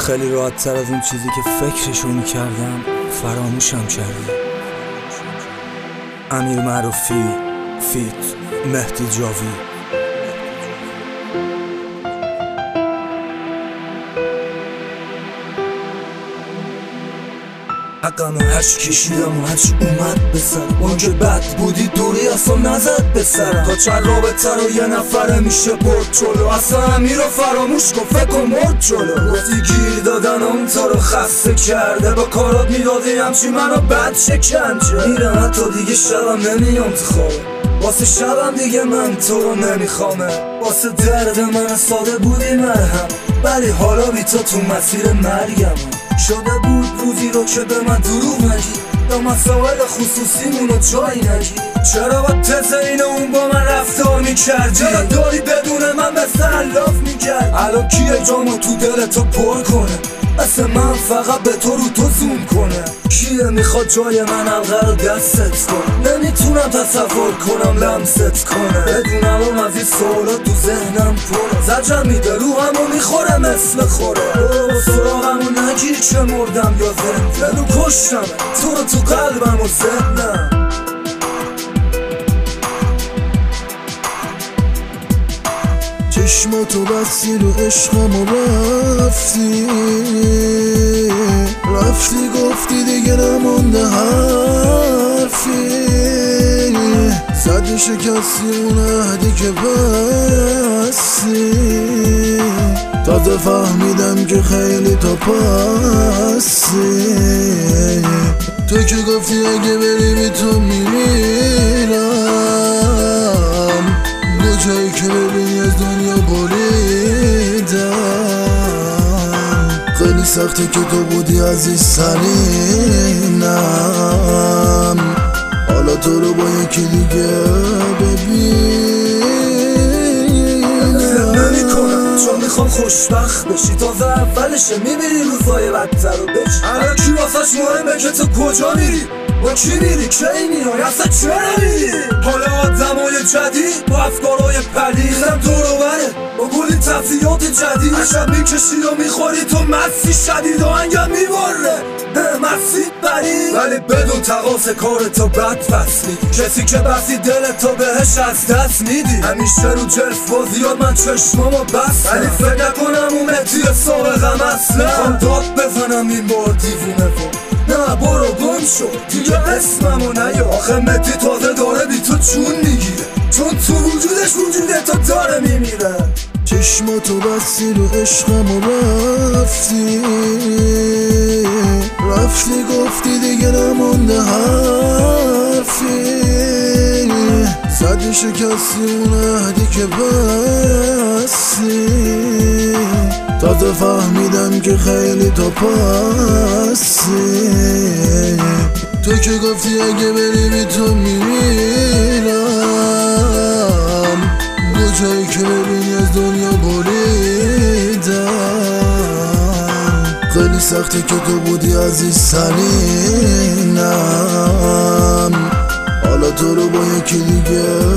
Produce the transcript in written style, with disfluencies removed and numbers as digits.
خیلی راحت تر از اون چیزی که فکرشو میکردم فراموشم کردی. امیر معروفی فیت مهدی جاوی. حقمو هرچی کشیدم و هرچی اومد به سر، اون که بد بودی دوری اصلا نزد به سرم. تا چند رابطه رو یه نفره میشه برد جلو، اصلا امیر رو فراموش کن فکر کن مرد جلو. گفتی گیر دادن اون تا رو خسته کرده، با کارات میدادی همچی منو بد شکنجه. میرم حتی دیگه شبم نمیام تو خوابه، واسه شبم دیگه من تو رو نمیخوامه. واسه درد من ساده بودی مرهم، ولی حالا بی تو مسیر مرگم. شده بود روزی رو که به من دروغ نگی، یا مسائل خصوصیمونو جایی نگی. چرا با تزین اون با من رفتار میکردی؟ چرا داری بدون من مثل علاف میکرد؟ الان کیه جامو تو دلتو پر کنه، مثل من فقط به تو رو تو زوم کنه؟ کیه میخواد جای من حلقه رو دستت کنه؟ نمیتونم تصور کنم لمست کنه. بدونم اون از این سوالات تو ذهنم پره، زجر میده روحمو میخوره مثل خوره. برو سراغمو نگیر که مردم یا زنده، بگو کشتم تو رو تو قلبم و زندم. چشماتو بستی رو عشقم و رفتی گفتی دیگه نمونده حرفی. زدی شکستی اون عهدی که بستی، تازه فهمیدم که خیلی تا پستی. تو که گفتی اگه بری بی تو میمیرم، جایی که ببینی از دنیا بریدم. خیلی سخته که تو بودی عزیز سرینم، حالا تو رو با یکی دیگه ببینم. نمی‌کنم چون میخوام خوشبخت بشی، تازه اولشه میبینی روزای بدتر رو بشی. الان کی واسش مهمه که تو کجا میری، با کی میری، کی میای، اصلا چرا میری؟ حالا آدمای جدید با افکارهای پلید دور و بره، با کلی تفریحات جدید. عشب میکشی و میخوری تو مسی شدید، آهنگم میبره مسی برید. ولی بدون تقاس کارتو بد پس میدی، کسی که بستی دلتو بهش از دست میدی. همیشه رو جلف بازیات من چشمامو بستم، ولی فکر نکنم اون مهدی سابقم اصلا. میخوام داد بزنم این بار دیوونه کن، نه برو گم شو دیگه اسممو نیا. آخه مهدی تازه داره بی تو چون میگیره، چون تو وجودش وجوده تو داره میمیره. چشماتو بستی رو عشقم و رفتی گفتی دیگه نمونده حرفی. زدی شکستی اون عهدی که بستی، تازه فهمیدم که خیلی تا پستی. تو که گفتی اگه بری بی تو میمیرم، دو جایی که ببینی از دنیا بریدم. خیلی سخته که تو بودی عزیز سرینم، حالا تو رو با یکی دیگه